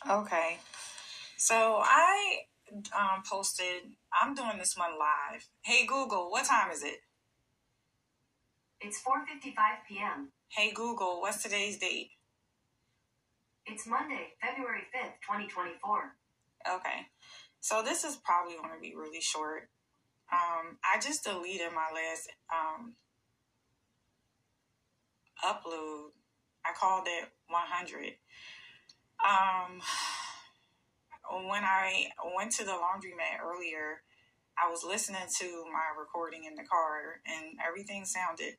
Okay. So I posted, I'm doing this one live. Hey Google, what time is it? It's 4:55 p.m. Hey Google, what's today's date? It's Monday, February 5th, 2024. Okay. So this is probably going to be really short. I just deleted my last upload. I called it 100. When I went to the laundromat earlier, I was listening to my recording in the car and everything sounded,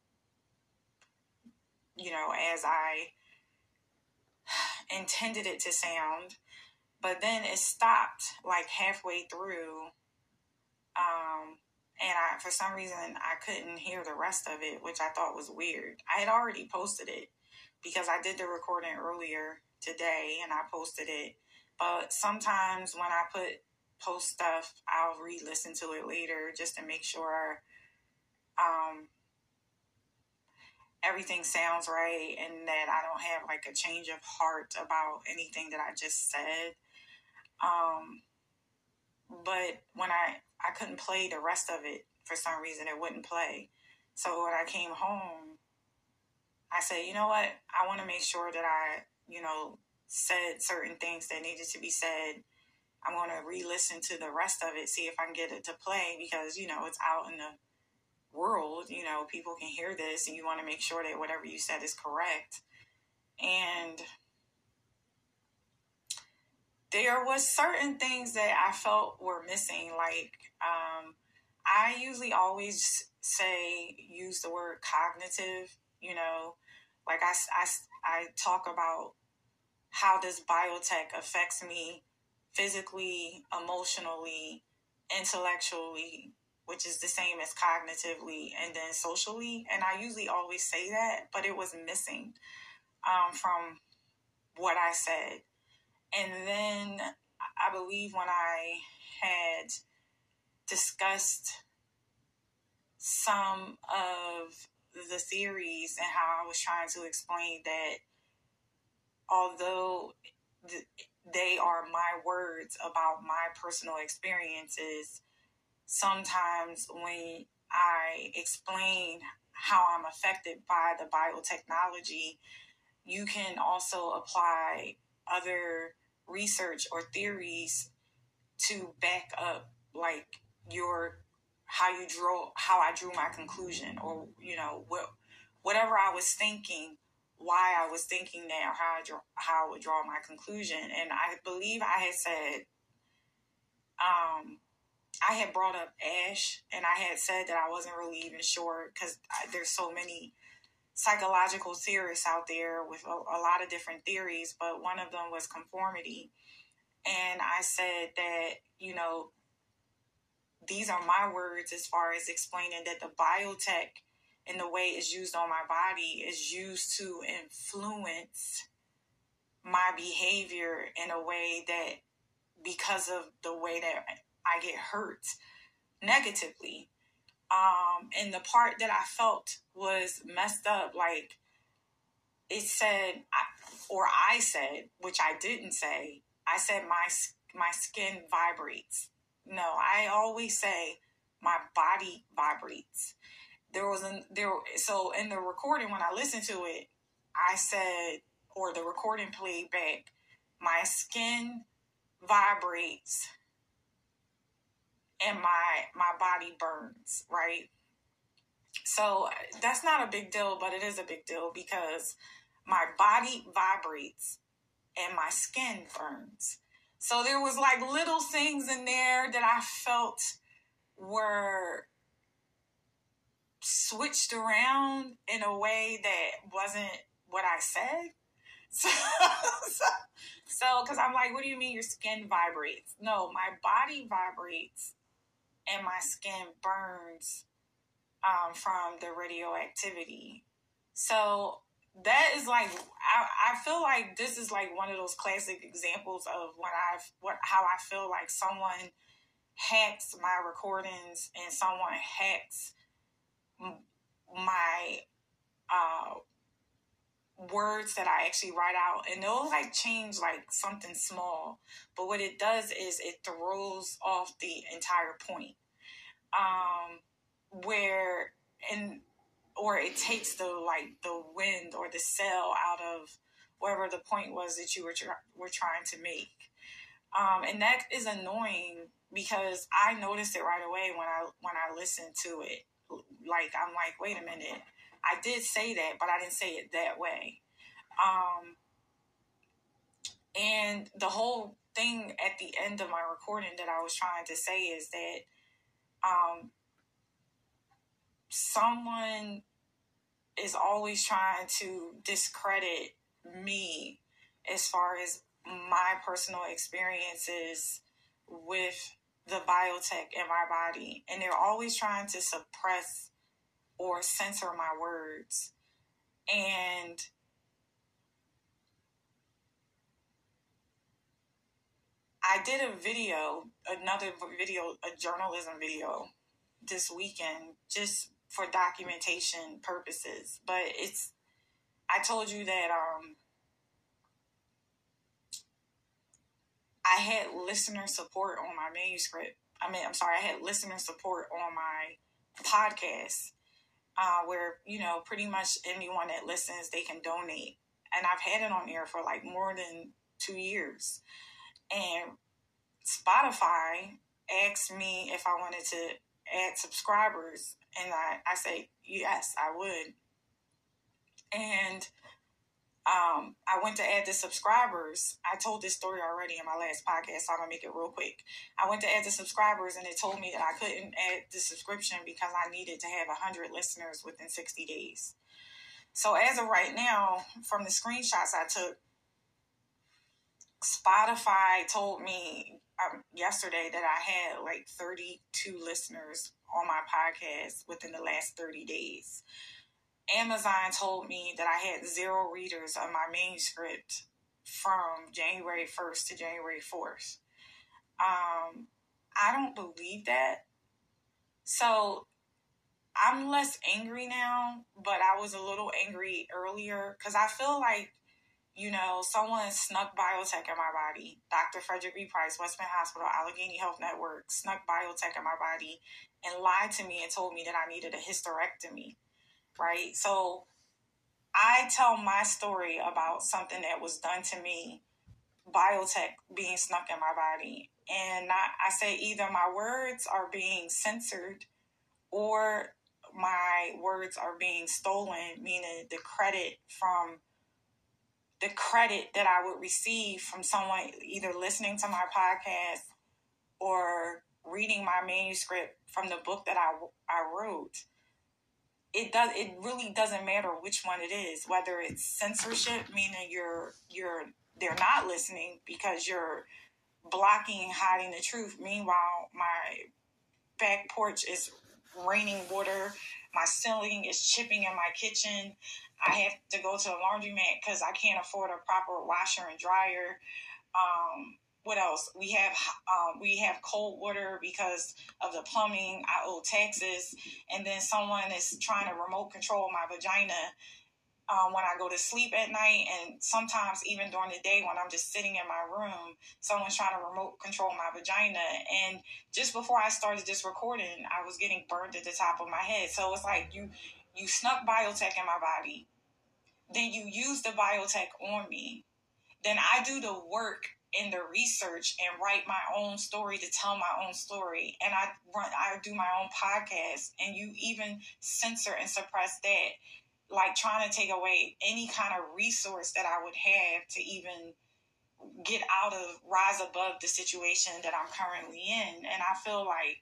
as I intended it to sound. But then it stopped like halfway through. And for some reason, I couldn't hear the rest of it, which I thought was weird. I had already posted it because I did the recording earlier today and I posted it. But sometimes when I post stuff, I'll re-listen to it later just to make sure everything sounds right and that I don't have like a change of heart about anything that I just said. But when I couldn't play the rest of it for some reason, it wouldn't play. So when I came home, I said, you know what? I want to make sure that I, said certain things that needed to be said. I'm going to re-listen to the rest of it, see if I can get it to play because, it's out in the world, people can hear this and you want to make sure that whatever you said is correct. And there was certain things that I felt were missing. Like, I usually always use the word cognitive, like I talk about how this biotech affects me physically, emotionally, intellectually, which is the same as cognitively, and then socially. And I usually always say that, but it was missing from what I said. And then I believe when I had discussed some of the theories and how I was trying to explain that although they are my words about my personal experiences, sometimes when I explain how I'm affected by the biotechnology, you can also apply other research or theories to back up like how I drew my conclusion, or whatever I was thinking, why I was thinking that, or how I would draw my conclusion. And I believe I had said I had brought up Ash, and I had said that I wasn't really even sure because there's so many psychological theorists out there with a lot of different theories, but one of them was conformity. And I said that, these are my words as far as explaining that the biotech and the way it's used on my body is used to influence my behavior in a way that, because of the way that I get hurt negatively. And the part that I felt was messed up, like it said, I said, which I didn't say, I said my skin vibrates. No, I always say my body vibrates. So in the recording, when I listened to it, I said, or the recording played back, my skin vibrates and my body burns, right? So that's not a big deal, but it is a big deal because my body vibrates and my skin burns. So there was like little things in there that I felt were switched around in a way that wasn't what I said. So, because I'm like, what do you mean your skin vibrates? No, my body vibrates and my skin burns from the radioactivity. So that is like, I feel like this is like one of those classic examples of how I feel like someone hacks my recordings and someone hacks my words that I actually write out, and they'll like change like something small, but what it does is it throws off the entire point. Where and or it takes the wind or the sail out of whatever the point was that you were trying to make. And that is annoying because I noticed it right away when I listened to it. Like, I'm like, wait a minute, I did say that, but I didn't say it that way. And the whole thing at the end of my recording that I was trying to say is that someone is always trying to discredit me as far as my personal experiences with the biotech in my body. And they're always trying to suppress or censor my words. And I did another video, a journalism video this weekend, just for documentation purposes. But I told you that I had listener support on my manuscript. I had listener support on my podcast, where, pretty much anyone that listens, they can donate. And I've had it on air for like more than 2 years. And Spotify asked me if I wanted to add subscribers. And I say, yes, I would. And I went to add the subscribers. I told this story already in my last podcast, so I'm going to make it real quick. I went to add the subscribers, and it told me that I couldn't add the subscription because I needed to have 100 listeners within 60 days. So as of right now, from the screenshots I took, Spotify told me yesterday that I had like 32 listeners on my podcast within the last 30 days. Amazon told me that I had 0 readers of my manuscript from January 1st to January 4th. I don't believe that. So I'm less angry now, but I was a little angry earlier because I feel like, someone snuck biotech in my body. Dr. Frederick B. Price, West Penn Hospital, Allegheny Health Network, snuck biotech in my body and lied to me and told me that I needed a hysterectomy. Right? So I tell my story about something that was done to me, biotech being snuck in my body. And I say either my words are being censored or my words are being stolen, meaning the credit that I would receive from someone either listening to my podcast or reading my manuscript from the book that I wrote. It really doesn't matter which one it is, whether it's censorship, meaning they're not listening because you're blocking and hiding the truth. Meanwhile, my back porch is raining water. My ceiling is chipping in my kitchen. I have to go to the laundromat because I can't afford a proper washer and dryer. What else? We have cold water because of the plumbing. I owe taxes, and then someone is trying to remote control my vagina when I go to sleep at night, and sometimes even during the day when I'm just sitting in my room, someone's trying to remote control my vagina. And just before I started this recording, I was getting burned at the top of my head. So it's like you snuck biotech in my body, then you use the biotech on me, then I do the work and the research and write my own story to tell my own story, and I do my own podcast, and you even censor and suppress that, like trying to take away any kind of resource that I would have to even rise above the situation that I'm currently in. And I feel like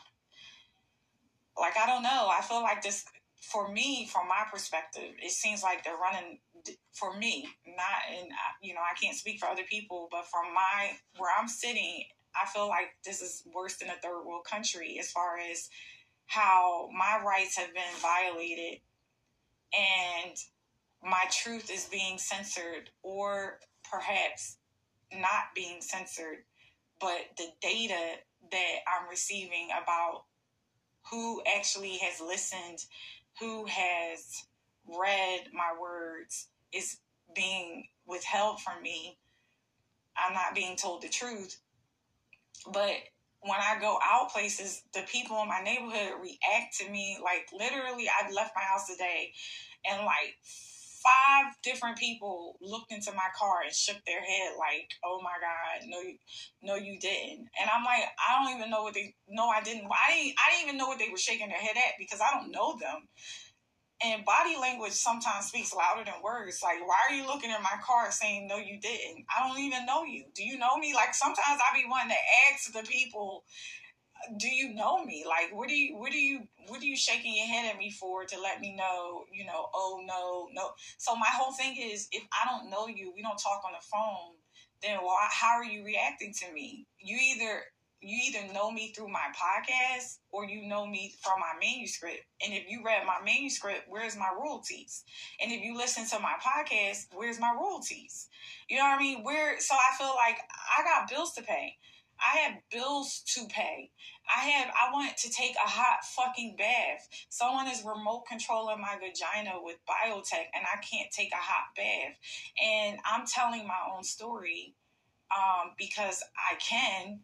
I don't know, I feel like this, for me, from my perspective, it seems like they're running for me, not, and I can't speak for other people, but from where I'm sitting, I feel like this is worse than a third world country as far as how my rights have been violated and my truth is being censored, or perhaps not being censored, but the data that I'm receiving about who actually has listened, who has read my words, is being withheld from me. I'm not being told the truth. But when I go out places, the people in my neighborhood react to me. Like, literally, I left my house today and like 5 different people looked into my car and shook their head like, oh my God, no, you didn't. And I'm like, I don't even know what they, no, I didn't even know what they were shaking their head at, because I don't know them. And body language sometimes speaks louder than words. Like, why are you looking in my car saying, no, you didn't? I don't even know you. Do you know me? Like, sometimes I be wanting to ask the people, do you know me? Like, what are you shaking your head at me for, to let me know, oh, no. So my whole thing is, if I don't know you, we don't talk on the phone, then how are you reacting to me? You either know me through my podcast, or you know me from my manuscript. And if you read my manuscript, where's my royalties? And if you listen to my podcast, where's my royalties? You know what I mean? So I feel like I got bills to pay. I have bills to pay. I want to take a hot fucking bath. Someone is remote controlling my vagina with biotech, and I can't take a hot bath. And I'm telling my own story because I can,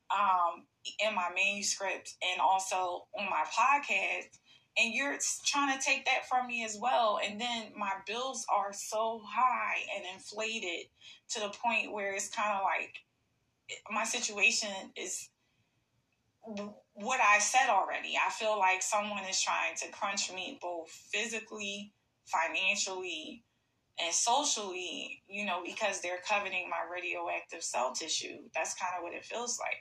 in my manuscript and also on my podcast. And you're trying to take that from me as well. And then my bills are so high and inflated to the point where it's kind of like, my situation is what I said already. I feel like someone is trying to crunch me both physically, financially, and socially, because they're coveting my radioactive cell tissue. That's kind of what it feels like.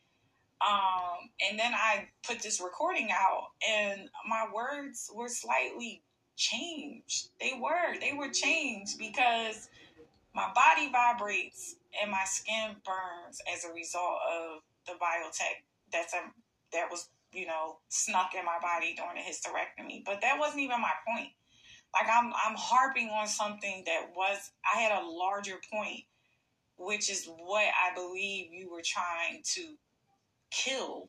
And then I put this recording out, and my words were slightly changed. They were changed because my body vibrates and my skin burns as a result of the biotech that was, snuck in my body during the hysterectomy. But that wasn't even my point. Like, I'm harping on something I had a larger point, which is what I believe you were trying to kill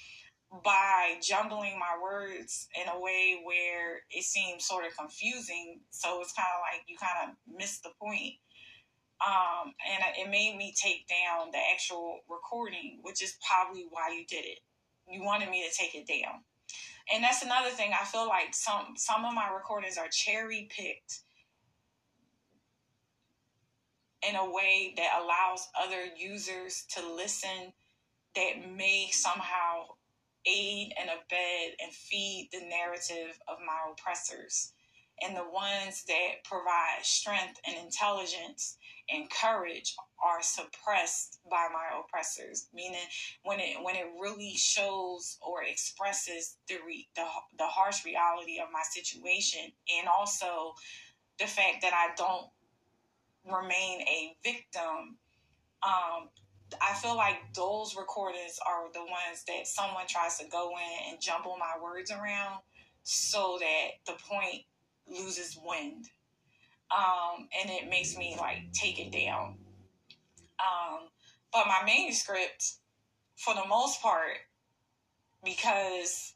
by jumbling my words in a way where it seems sort of confusing. So it's kind of like you kind of missed the point. And it made me take down the actual recording, which is probably why you did it. You wanted me to take it down. And that's another thing. I feel like some of my recordings are cherry picked in a way that allows other users to listen, that may somehow aid and abet and feed the narrative of my oppressors. And the ones that provide strength and intelligence and courage are suppressed by my oppressors. Meaning, when it really shows or expresses the harsh reality of my situation, and also the fact that I don't remain a victim, I feel like those recordings are the ones that someone tries to go in and jumble my words around so that the point loses wind. And it makes me like take it down. But my manuscript, for the most part, because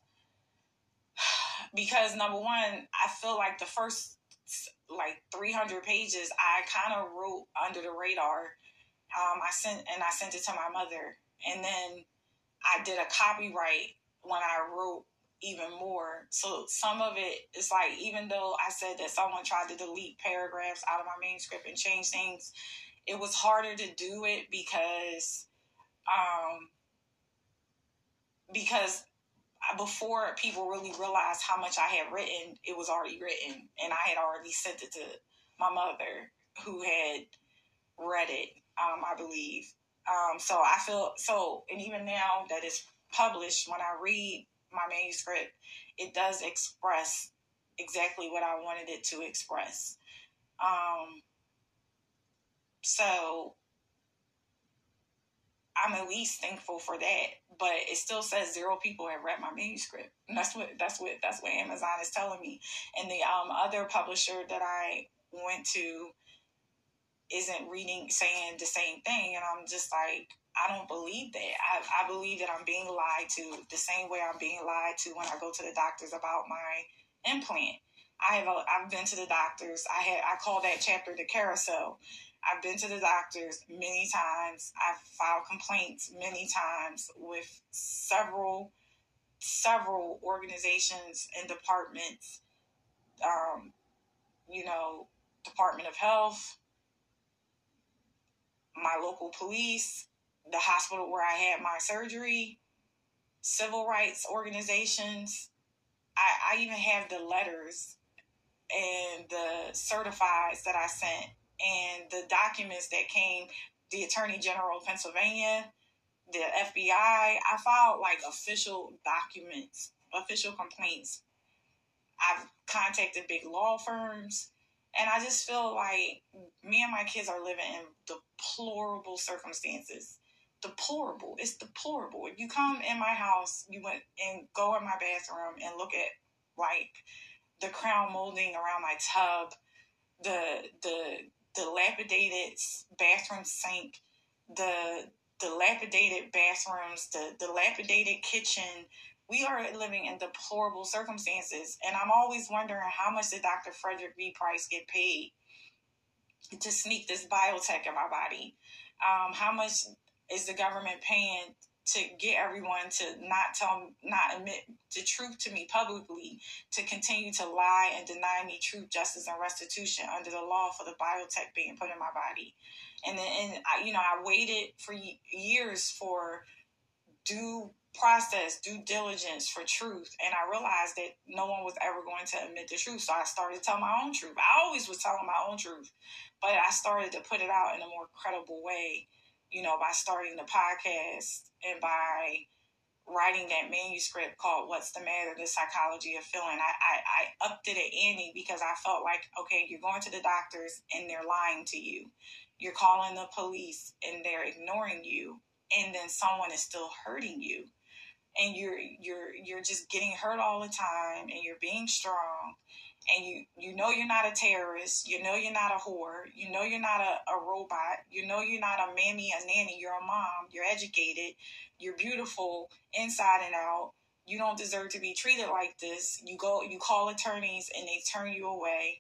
number one, I feel like the first like 300 pages, I kind of wrote under the radar. I sent it to my mother, and then I did a copyright when I wrote even more. So some of it is like, even though I said that someone tried to delete paragraphs out of my manuscript and change things, it was harder to do it because before people really realized how much I had written, it was already written, and I had already sent it to my mother, who had read it, I believe. So I feel and even now that it's published, when I read my manuscript, it does express exactly what I wanted it to express. So I'm at least thankful for that, but it still says 0 people have read my manuscript. And that's what Amazon is telling me. And the other publisher that I went to isn't saying the same thing. And I'm just like, I don't believe that. I believe that I'm being lied to the same way I'm being lied to when I go to the doctors about my implant. I've been to the doctors. I call that chapter the carousel. I've been to the doctors many times. I've filed complaints many times with several organizations and departments. Department of Health, my local police, the hospital where I had my surgery, civil rights organizations. I even have the letters and the certifieds that I sent and the documents that came, the Attorney General of Pennsylvania, the FBI. I filed like official documents, official complaints. I've contacted big law firms, and I just feel like me and my kids are living in deplorable circumstances. Deplorable. It's deplorable. If you come in my house, you went and go in my bathroom and look at like the crown molding around my tub, the dilapidated bathroom sink, the dilapidated bathrooms, the dilapidated kitchen. We are living in deplorable circumstances, and I'm always wondering how much did Dr. Frederick V. Price get paid to sneak this biotech in my body? How much is the government paying to get everyone to not admit the truth to me publicly, to continue to lie and deny me truth, justice, and restitution under the law for the biotech being put in my body? And I waited for years for due diligence for truth, and I realized that no one was ever going to admit the truth, so I started to tell my own truth. I always was telling my own truth, but I started to put it out in a more credible way, by starting the podcast and by writing that manuscript called What's the Matter? The Psychology of Feeling. I upped it at ante because I felt like, okay, you're going to the doctors and they're lying to you. You're calling the police and they're ignoring you, and then someone is still hurting you. And you're just getting hurt all the time, and you're being strong, and you know you're not a terrorist, you know you're not a whore, you know you're not a robot, you know you're not a mammy, a nanny, you're a mom, you're educated, you're beautiful inside and out, you don't deserve to be treated like this. You call attorneys and they turn you away.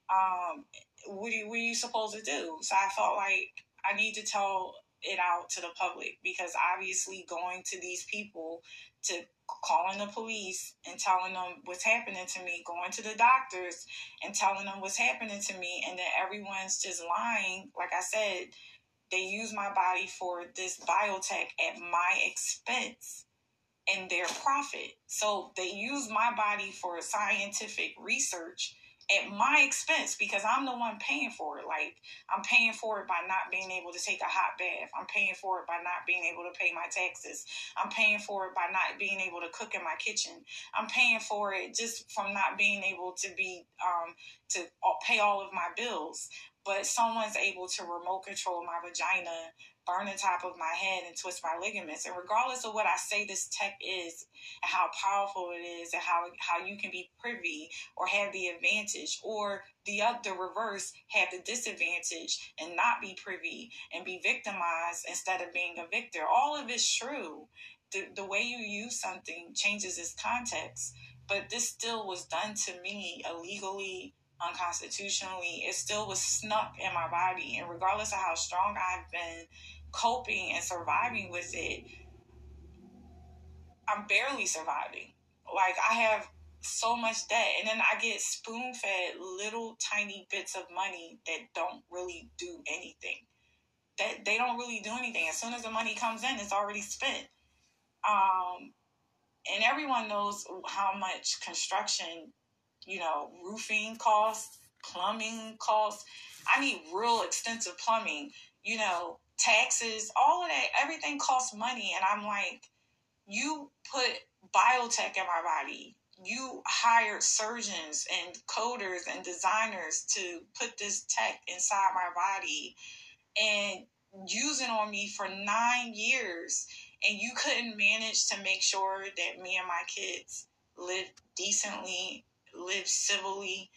What are you supposed to do? So I felt like I need to tell it out to the public, because obviously going to these people, to calling the police and telling them what's happening to me, going to the doctors and telling them what's happening to me, and then everyone's just lying. Like I said, they use my body for this biotech at my expense and their profit. So they use my body for scientific research at my expense, because I'm the one paying for it. Like, I'm paying for it by not being able to take a hot bath. I'm paying for it by not being able to pay my taxes. I'm paying for it by not being able to cook in my kitchen. I'm paying for it just from not being able to be to pay all of my bills. But someone's able to remote control my vagina, burn the top of my head, and twist my ligaments. And regardless of what I say this tech is, and how powerful it is, and how you can be privy or have the advantage, or the reverse, have the disadvantage and not be privy and be victimized instead of being a victor. All of it's true. The way you use something changes its context. But this still was done to me illegally, unconstitutionally. It still was snuck in my body. And regardless of how strong I've been coping and surviving with it, I'm barely surviving. Like, I have so much debt, and then I get spoon-fed little tiny bits of money that don't really do anything. That they don't really do anything. As soon as the money comes in, it's already spent. And everyone knows how much construction, roofing costs, plumbing costs. I need real extensive plumbing, taxes, all of that. Everything costs money. And I'm like, you put biotech in my body. You hired surgeons and coders and designers to put this tech inside my body and use it on me for 9 years. And you couldn't manage to make sure that me and my kids live decently, live civilly.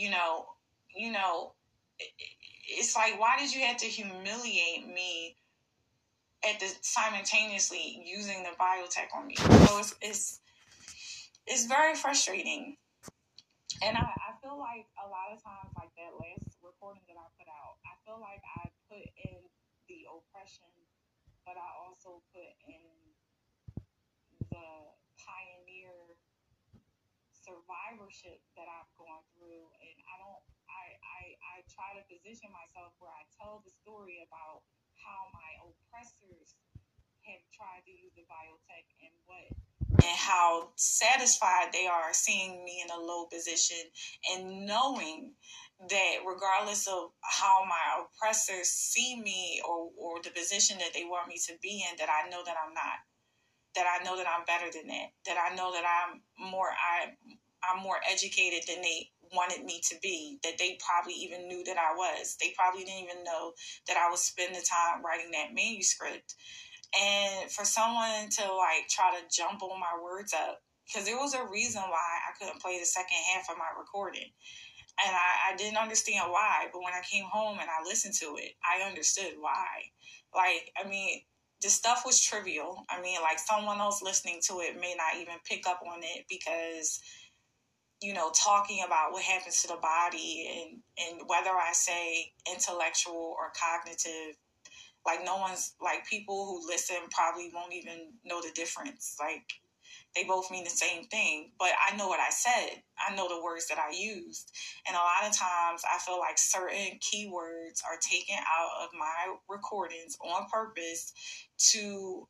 It's like, why did you have to humiliate me simultaneously using the biotech on me? So it's very frustrating. And I feel like a lot of times, like that last recording that I put out, I feel like I put in the oppression, but I also put in the pioneer survivorship that I've gone through, and I try to position myself where I tell the story about how my oppressors have tried to use the biotech and how satisfied they are seeing me in a low position, and knowing that regardless of how my oppressors see me or the position that they want me to be in, that I know that I'm not, that I know that I'm better than that I know that I'm more educated than they wanted me to be, that they probably even knew that I was. They probably didn't even know that I was spending time writing that manuscript. And for someone to like try to jumble my words up, because there was a reason why I couldn't play the second half of my recording. And I didn't understand why, but when I came home and I listened to it, I understood why. Like, I mean, the stuff was trivial. I mean, like, someone else listening to it may not even pick up on it because, you know, talking about what happens to the body and whether I say intellectual or cognitive, like, no one's, like, people who listen probably won't even know the difference. Like, they both mean the same thing, but I know what I said. I know the words that I used. And a lot of times I feel like certain keywords are taken out of my recordings on purpose to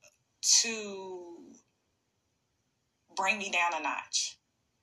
bring me down a notch.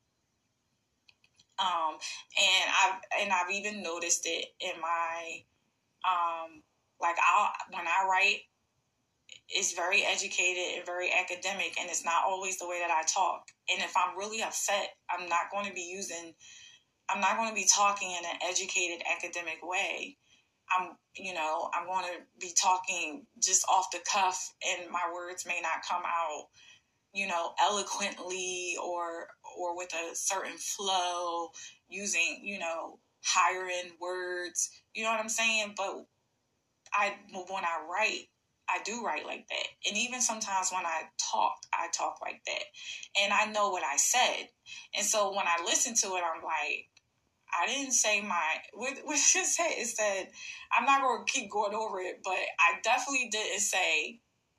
And I've even noticed it in my, like, when I write, it's very educated and very academic, and it's not always the way that I talk. And if I'm really upset, I'm not going to be talking in an educated academic way. I'm going to be talking just off the cuff, and my words may not come out, you know, eloquently or with a certain flow, using, you know, higher end words. You know what I'm saying? But when I write, I do write like that. And even sometimes when I talk like that. And I know what I said. And so when I listen to it, I'm like, I didn't say what it said, I'm not going to keep going over it, but I definitely didn't say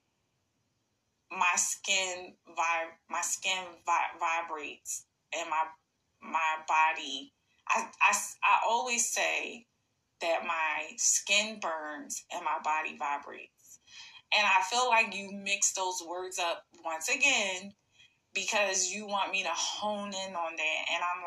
my skin vibrates and my body. I always say that my skin burns and my body vibrates. And I feel like you mix those words up once again because you want me to hone in on that. And I'm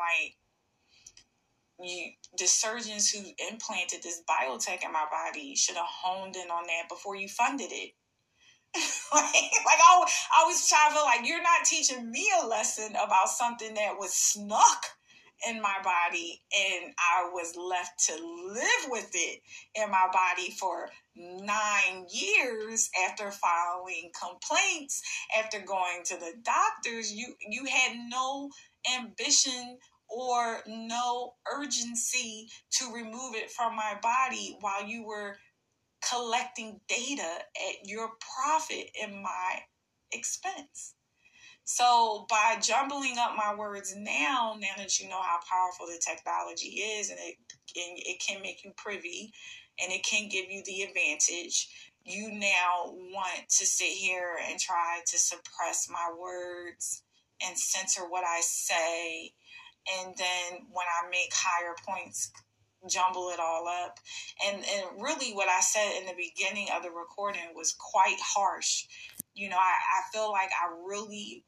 like, the surgeons who implanted this biotech in my body should have honed in on that before you funded it. like I always try to feel like you're not teaching me a lesson about something that was snuck in my body, and I was left to live with it in my body for 9 years after filing complaints, after going to the doctors. You had no ambition or no urgency to remove it from my body while you were collecting data at your profit and my expense. So by jumbling up my words now that you know how powerful the technology is, and it can make you privy and it can give you the advantage, you now want to sit here and try to suppress my words and censor what I say. And then when I make higher points, jumble it all up. And really what I said in the beginning of the recording was quite harsh. You know, I feel like I really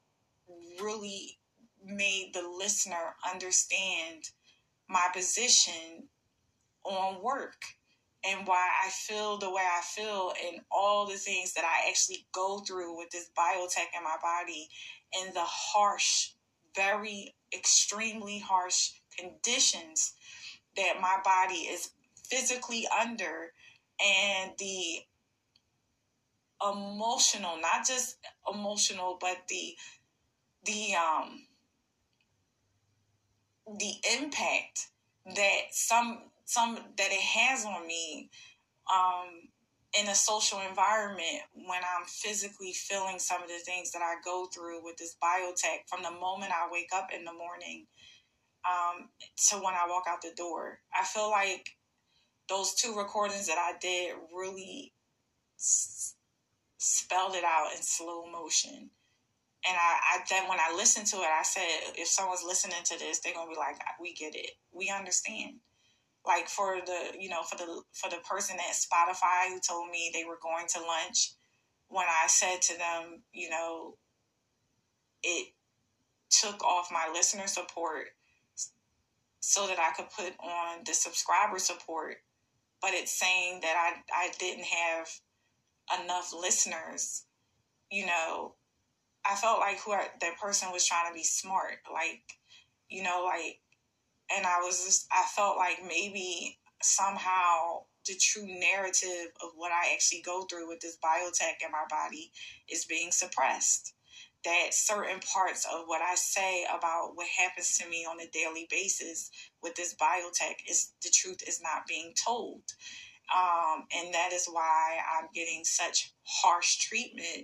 made the listener understand my position on work and why I feel the way I feel, and all the things that I actually go through with this biotech in my body, and the harsh, very extremely harsh conditions that my body is physically under, and the emotional, not just emotional, but the impact that that it has on me in a social environment when I'm physically feeling some of the things that I go through with this biotech from the moment I wake up in the morning to when I walk out the door. I feel like those 2 recordings that I did really spelled it out in slow motion. And I then when I listened to it, I said, if someone's listening to this, they're gonna be like, we get it, we understand. Like for the person at Spotify who told me they were going to lunch, when I said to them, it took off my listener support so that I could put on the subscriber support, but it's saying that I didn't have enough listeners. I felt like that person was trying to be smart, and I felt like maybe somehow the true narrative of what I actually go through with this biotech in my body is being suppressed. That certain parts of what I say about what happens to me on a daily basis with this biotech, the truth is not being told. And that is why I'm getting such harsh treatment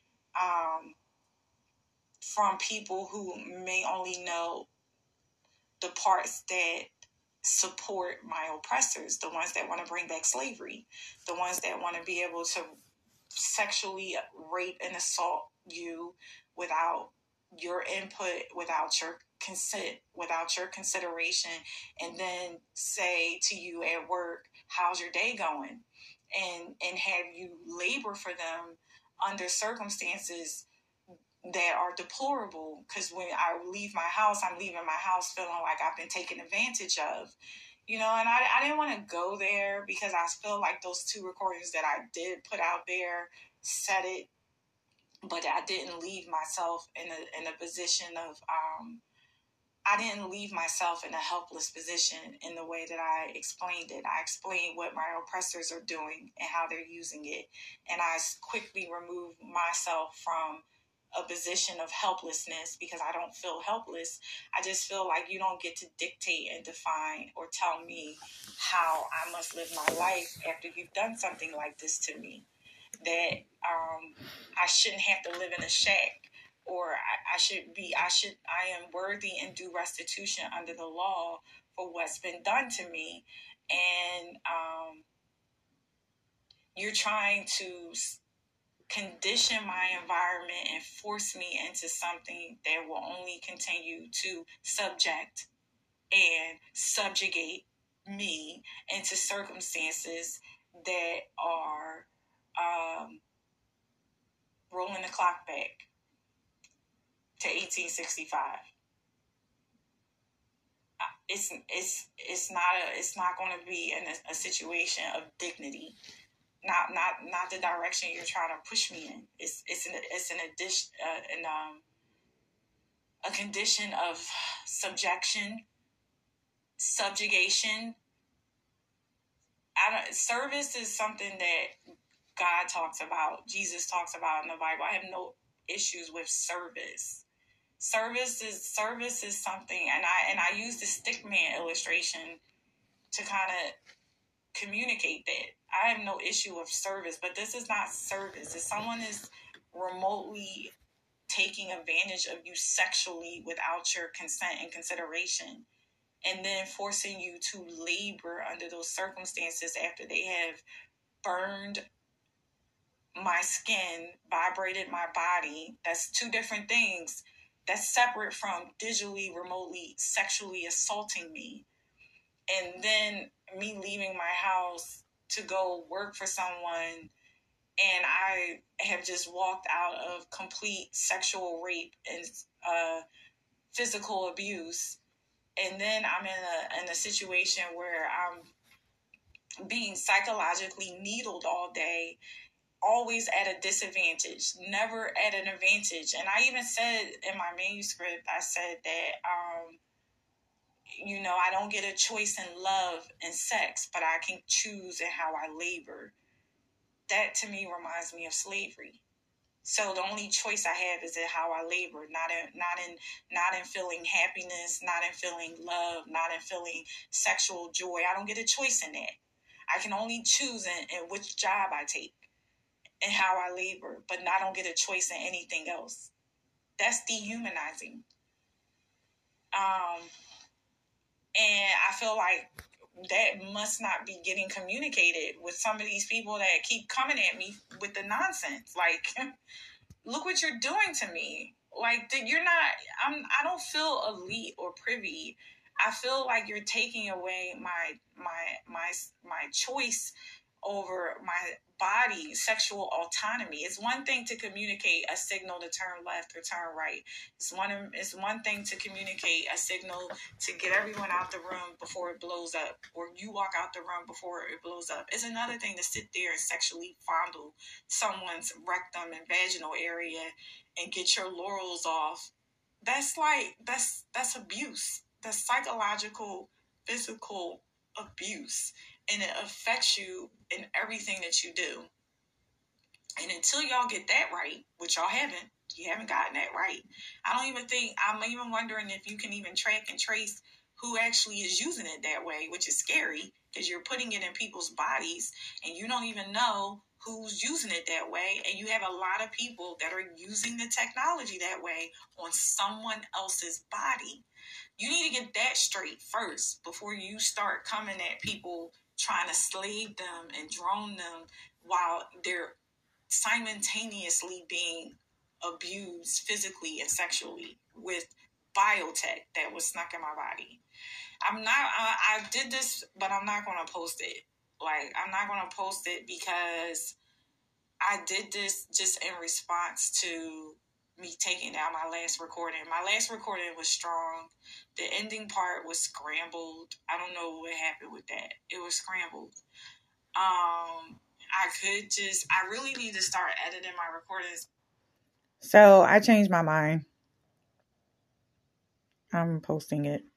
from people who may only know the parts that support my oppressors, the ones that want to bring back slavery, the ones that want to be able to sexually rape and assault you without your input, without your consent, without your consideration, and then say to you at work, how's your day going? And have you labor for them under circumstances that are deplorable, because when I leave my house, I'm leaving my house feeling like I've been taken advantage of, and I didn't want to go there because I feel like those 2 recordings that I did put out there said it, but I didn't leave myself in a position of, I didn't leave myself in a helpless position in the way that I explained it. I explained what my oppressors are doing and how they're using it, and I quickly removed myself from a position of helplessness because I don't feel helpless. I just feel like you don't get to dictate and define or tell me how I must live my life after you've done something like this to me. That I shouldn't have to live in a shack, or I am worthy and due restitution under the law for what's been done to me. And you're trying to condition my environment and force me into something that will only continue to subject and subjugate me into circumstances that are rolling the clock back to 1865. It's not going to be in a situation of dignity. Not the direction you're trying to push me in. It's a condition of subjugation. Service is something that God talks about, Jesus talks about in the Bible. I have no issues with service. Service is something, and I use the stick man illustration to kind of communicate that. I have no issue with service, but this is not service. If someone is remotely taking advantage of you sexually without your consent and consideration, and then forcing you to labor under those circumstances after they have burned my skin, vibrated my body, that's 2 different things. That's separate from digitally, remotely, sexually assaulting me. And then me leaving my house to go work for someone, and I have just walked out of complete sexual rape and physical abuse. And then I'm in a situation where I'm being psychologically needled all day, always at a disadvantage, never at an advantage. And I even said in my manuscript, I said that, I don't get a choice in love and sex, but I can choose in how I labor. That to me reminds me of slavery. So the only choice I have is in how I labor, not in feeling happiness, not in feeling love, not in feeling sexual joy. I don't get a choice in that. I can only choose in which job I take and how I labor, but I don't get a choice in anything else. That's dehumanizing. And I feel like that must not be getting communicated with some of these people that keep coming at me with the nonsense. Like, look what you're doing to me. Like, you're not, I don't feel elite or privy. I feel like you're taking away my choice over my body, sexual autonomy. It's one thing to communicate a signal to turn left or turn right. It's one thing to communicate a signal to get everyone out the room before it blows up, or you walk out the room before it blows up. It's another thing to sit there and sexually fondle someone's rectum and vaginal area and get your laurels off. That's abuse. That's psychological, physical abuse, and it affects you in everything that you do. And until y'all get that right, which y'all haven't, you haven't gotten that right. I'm even wondering if you can even track and trace who actually is using it that way, which is scary because you're putting it in people's bodies and you don't even know who's using it that way. And you have a lot of people that are using the technology that way on someone else's body. You need to get that straight first before you start coming at people trying to slave them and drone them while they're simultaneously being abused physically and sexually with biotech that was snuck in my body. I did this, but I'm not going to post it. Like, I'm not going to post it because I did this just in response to me taking down my last recording. My last recording was strong. The ending part was scrambled. I don't know what happened with that. It was scrambled. I really need to start editing my recordings. So I changed my mind. I'm posting it.